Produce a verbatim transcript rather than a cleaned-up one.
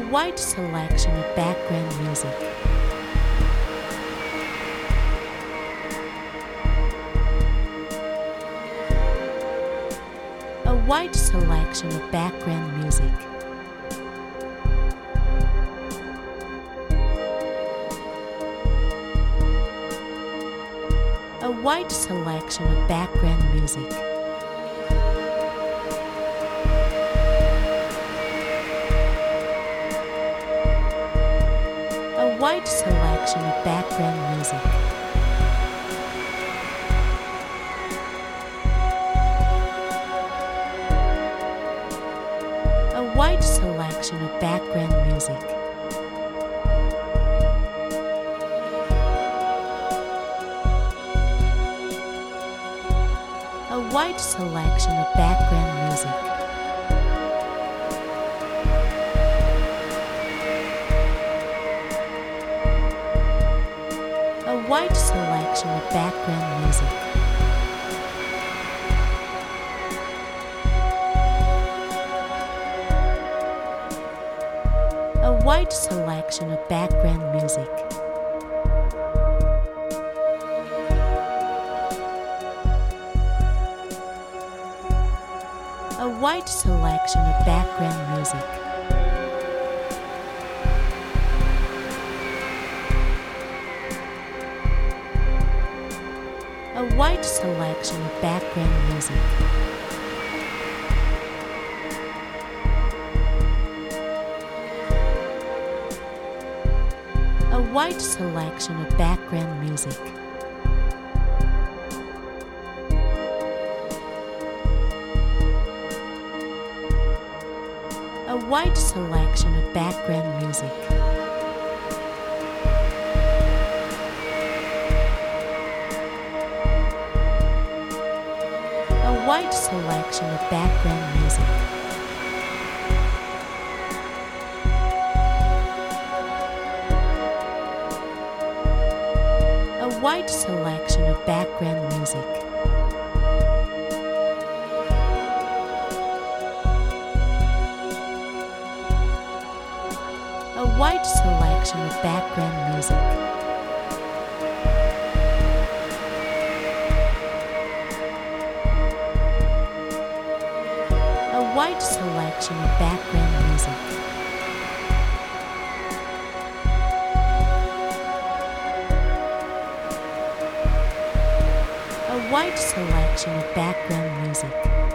wide selection of background music. A wide selection of background music. A wide selection of background music. A wide selection of background music. A wide selection of background music. A wide selection of background music. A wide selection of background music. A wide selection of background music. A wide selection of background music. A wide selection of background music. A wide selection of background music. A wide selection of background music. A wide selection of background music. A wide selection of background music. A wide selection of background music. A wide selection of background music. A wide selection of background music.